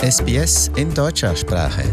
SBS in deutscher Sprache.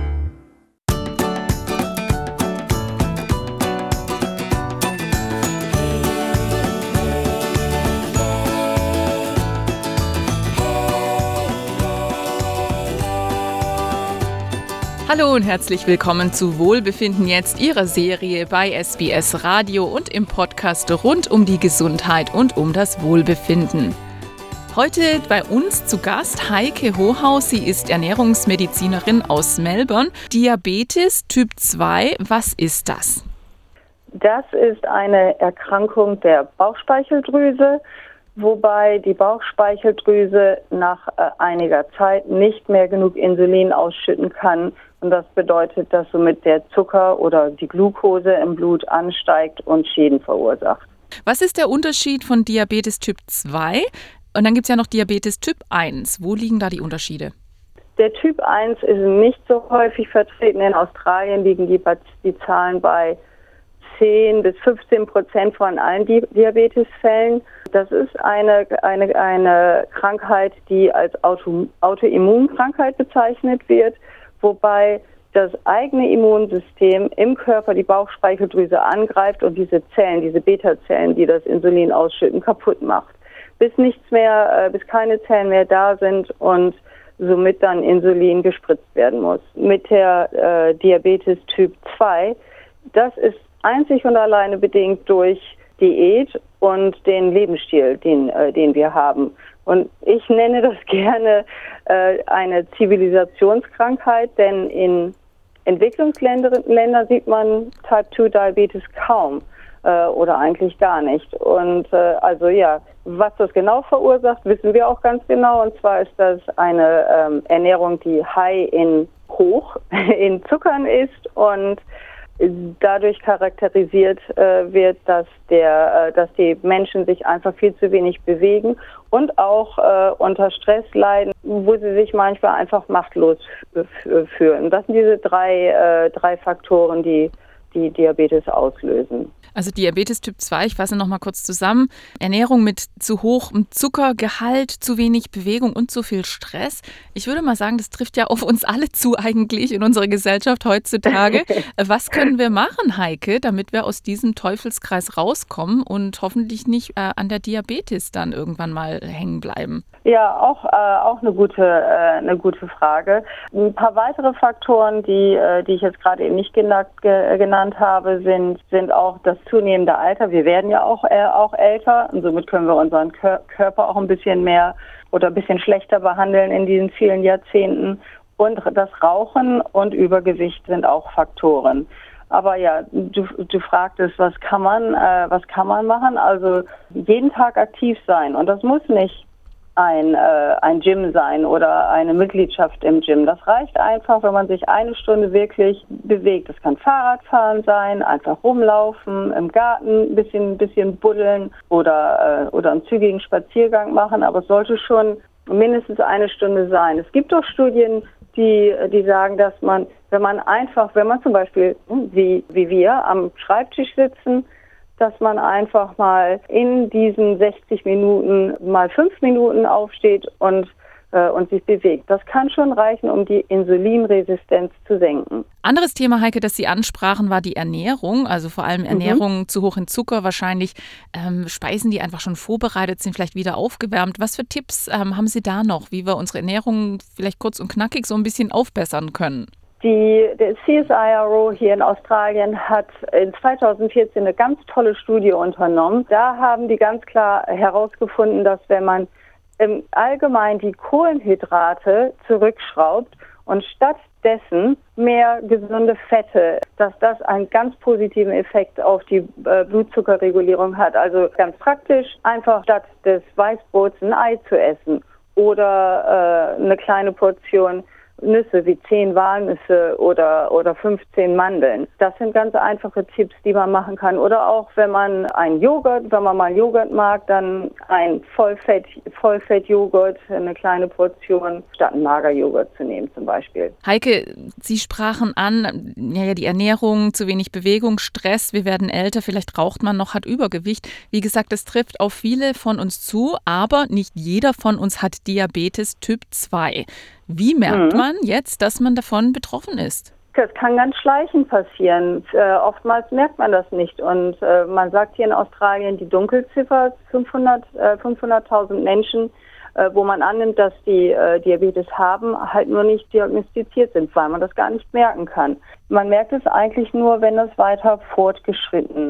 Hallo und herzlich willkommen zu Wohlbefinden jetzt, Ihrer Serie bei SBS Radio und im Podcast rund um die Gesundheit und um das Wohlbefinden. Heute bei uns zu Gast Heike Hohaus. Sie ist Ernährungsmedizinerin aus Melbourne. Diabetes Typ 2, was ist das? Das ist eine Erkrankung der Bauchspeicheldrüse, wobei die Bauchspeicheldrüse nach einiger Zeit nicht mehr genug Insulin ausschütten kann. Und das bedeutet, dass somit der Zucker oder die Glucose im Blut ansteigt und Schäden verursacht. Was ist der Unterschied von Diabetes Typ 2? Und dann gibt es ja noch Diabetes Typ 1. Wo liegen da die Unterschiede? Der Typ 1 ist nicht so häufig vertreten. In Australien liegen die Zahlen bei 10-15% von allen Diabetesfällen. Das ist eine Krankheit, die als Autoimmunkrankheit bezeichnet wird, wobei das eigene Immunsystem im Körper die Bauchspeicheldrüse angreift und diese Zellen, diese Beta-Zellen, die das Insulin ausschütten, kaputt macht. Bis keine Zellen mehr da sind und somit dann Insulin gespritzt werden muss. Mit der Diabetes Typ 2, das ist einzig und alleine bedingt durch Diät und den Lebensstil, den wir haben. Und ich nenne das gerne eine Zivilisationskrankheit, denn in Entwicklungsländern sieht man Type 2 Diabetes kaum oder eigentlich gar nicht. Und was das genau verursacht, wissen wir auch ganz genau. Und zwar ist das eine Ernährung, die hoch in Zuckern ist und dadurch charakterisiert wird, dass die Menschen sich einfach viel zu wenig bewegen und auch unter Stress leiden, wo sie sich manchmal einfach machtlos fühlen. Das sind diese drei Faktoren, die Diabetes auslösen. Also Diabetes Typ 2, ich fasse noch mal kurz zusammen. Ernährung mit zu hohem Zuckergehalt, zu wenig Bewegung und zu viel Stress. Ich würde mal sagen, das trifft ja auf uns alle zu eigentlich in unserer Gesellschaft heutzutage. Was können wir machen, Heike, damit wir aus diesem Teufelskreis rauskommen und hoffentlich nicht an der Diabetes dann irgendwann mal hängen bleiben? Ja, auch eine gute Frage. Ein paar weitere Faktoren, die ich jetzt gerade eben nicht genannt habe, sind auch das zunehmende Alter. Wir werden ja auch älter und somit können wir unseren Körper auch ein bisschen mehr oder ein bisschen schlechter behandeln in diesen vielen Jahrzehnten. Und das Rauchen und Übergewicht sind auch Faktoren. Aber ja, du fragtest, was kann man machen? Also jeden Tag aktiv sein, und das muss nicht ein Gym sein oder eine Mitgliedschaft im Gym. Das reicht einfach, wenn man sich eine Stunde wirklich bewegt. Das kann Fahrradfahren sein, einfach rumlaufen, im Garten ein bisschen buddeln oder einen zügigen Spaziergang machen. Aber es sollte schon mindestens eine Stunde sein. Es gibt auch Studien, die sagen, dass man zum Beispiel wie wir am Schreibtisch sitzen, dass man einfach mal in diesen 60 Minuten mal 5 Minuten aufsteht und sich bewegt. Das kann schon reichen, um die Insulinresistenz zu senken. Anderes Thema, Heike, das Sie ansprachen, war die Ernährung, also vor allem Ernährung zu hoch in Zucker wahrscheinlich. Speisen, die einfach schon vorbereitet sind, vielleicht wieder aufgewärmt. Was für Tipps haben Sie da noch, wie wir unsere Ernährung vielleicht kurz und knackig so ein bisschen aufbessern können? Der CSIRO hier in Australien hat in 2014 eine ganz tolle Studie unternommen. Da haben die ganz klar herausgefunden, dass wenn man allgemein die Kohlenhydrate zurückschraubt und stattdessen mehr gesunde Fette, dass das einen ganz positiven Effekt auf die Blutzuckerregulierung hat. Also ganz praktisch, einfach statt des Weißbrots ein Ei zu essen oder eine kleine Portion Nüsse wie 10 Walnüsse oder 15 Mandeln. Das sind ganz einfache Tipps, die man machen kann. Oder auch, wenn man mal Joghurt mag, dann ein Vollfett-Joghurt, eine kleine Portion, statt einen Magerjoghurt zu nehmen zum Beispiel. Heike, Sie sprachen an, die Ernährung, zu wenig Bewegung, Stress, wir werden älter, vielleicht raucht man noch, hat Übergewicht. Wie gesagt, das trifft auf viele von uns zu, aber nicht jeder von uns hat Diabetes Typ 2. Wie merkt man jetzt, dass man davon betroffen ist? Das kann ganz schleichend passieren. Oftmals merkt man das nicht. Und man sagt hier in Australien die Dunkelziffer, 500.000 Menschen, wo man annimmt, dass die Diabetes haben, halt nur nicht diagnostiziert sind, weil man das gar nicht merken kann. Man merkt es eigentlich nur, wenn es weiter fortgeschritten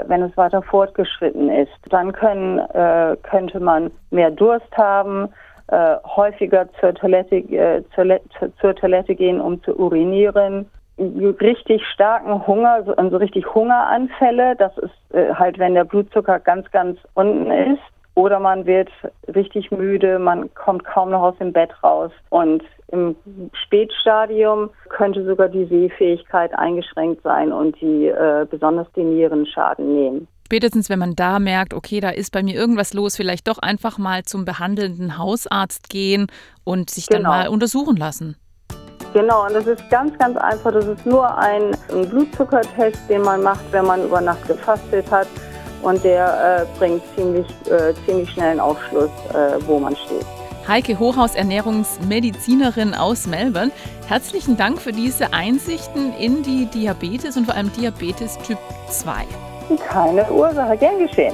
ist. Dann könnte man mehr Durst haben, häufiger zur Toilette gehen, um zu urinieren. Richtig starken Hunger, so richtig Hungeranfälle, das ist halt, wenn der Blutzucker ganz, ganz unten ist. Oder man wird richtig müde, man kommt kaum noch aus dem Bett raus. Und im Spätstadium könnte sogar die Sehfähigkeit eingeschränkt sein und besonders die Nieren Schaden nehmen. Spätestens, wenn man da merkt, okay, da ist bei mir irgendwas los, vielleicht doch einfach mal zum behandelnden Hausarzt gehen und sich dann mal untersuchen lassen. Genau, und das ist ganz, ganz einfach. Das ist nur ein Blutzuckertest, den man macht, wenn man über Nacht gefastet hat. Und der bringt ziemlich schnell einen Aufschluss, wo man steht. Heike Hochhaus, Ernährungsmedizinerin aus Melbourne. Herzlichen Dank für diese Einsichten in die Diabetes und vor allem Diabetes Typ 2. Keine Ursache, gern geschehen.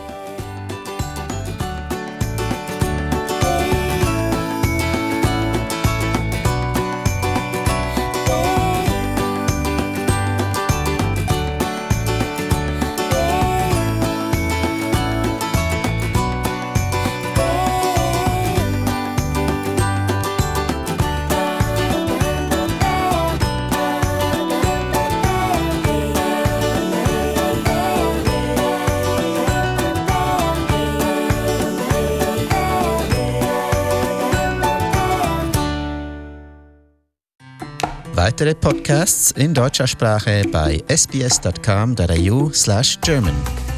Weitere Podcasts in deutscher Sprache bei sbs.com.au/German.